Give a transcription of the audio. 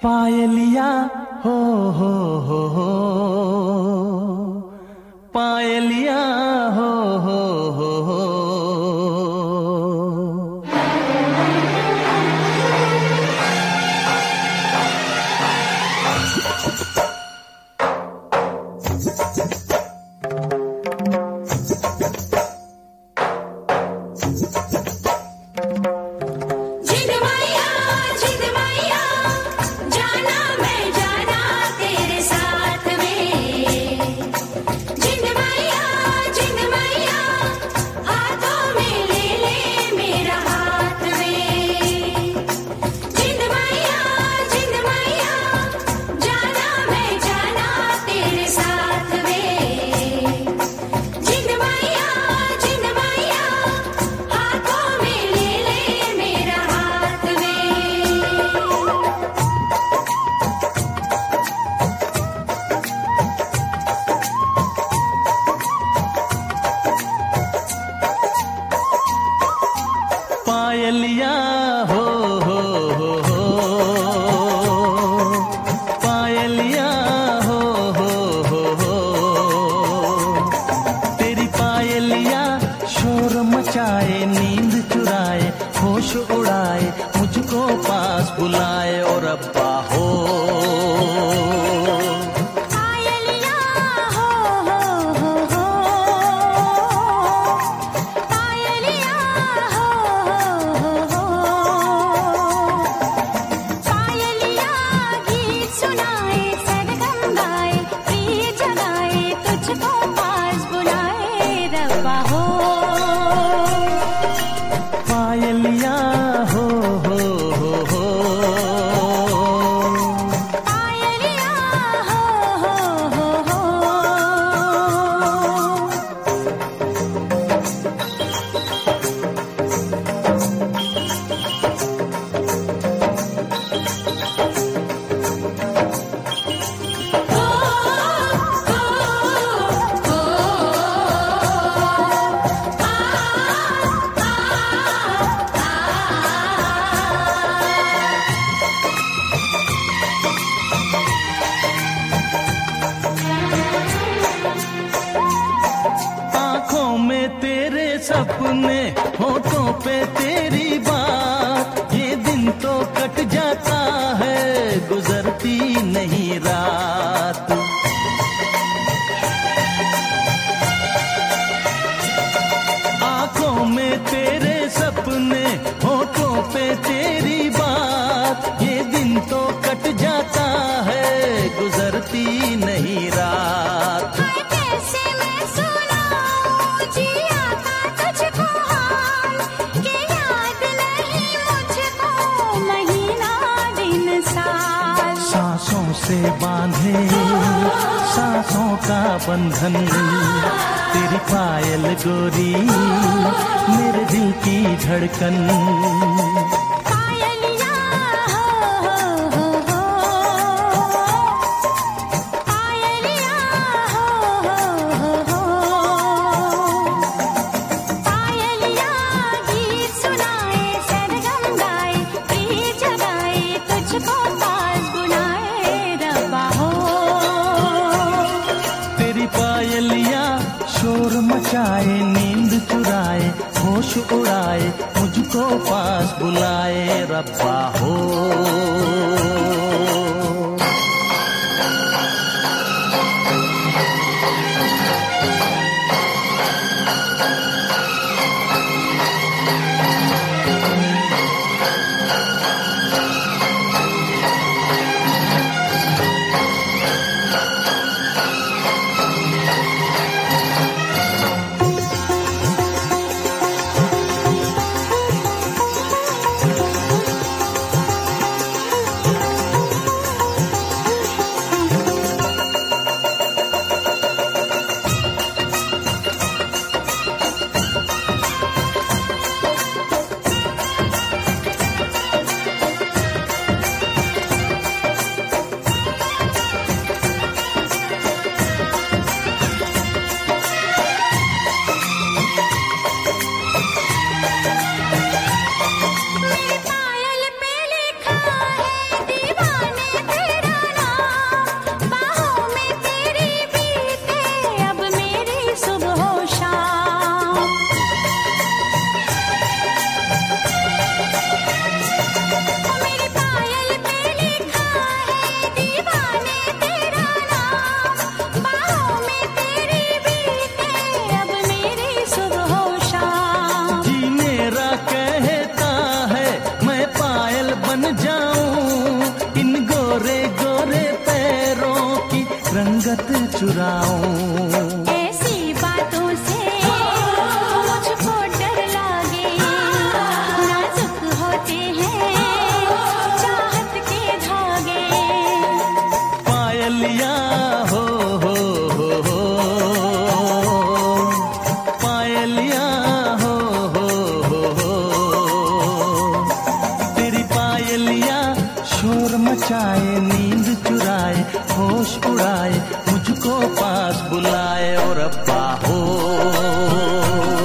पायलिया हो हो पायलिया हो हो। पायलिया हो हो पायलिया हो हो। तेरी पायलिया शोर मचाए, नींद चुराए, होश उड़ाए, मुझको पास बुलाए और अब्बा हो। पायलिया हो हो हो पायलिया हो हो। तेरे सपने, होठों पे तेरी बात, ये दिन तो कट जाता है, गुजरती नहीं रात। आंखों में तेरे सपने, होठों पे तेरी बात, ये दिन तो कट जाता है, गुजरती नहीं रात। सांसों से बांधे सांसों का बंधन, तेरी पायल गोरी मेरे दिल की धड़कन। पायलिया हो हो पायलिया हो हो पायलिया गीत सुनाए, सरगम गाए, प्रीत जगाए, तुझको पायलिया शोर मचाए, नींद चुराए, होश उड़ाए, मुझको पास बुलाए रब्बा हो। चुराऊं। ऐसी बातों से मुझको डर लागे, नाजुक होते हैं चाहत के धागे। पायलिया हो पायलिया हो तेरी पायलिया शोर मचाए, नींद चुराए, होश उड़ाए, मुझको पास बुलाए और अब्बा हो।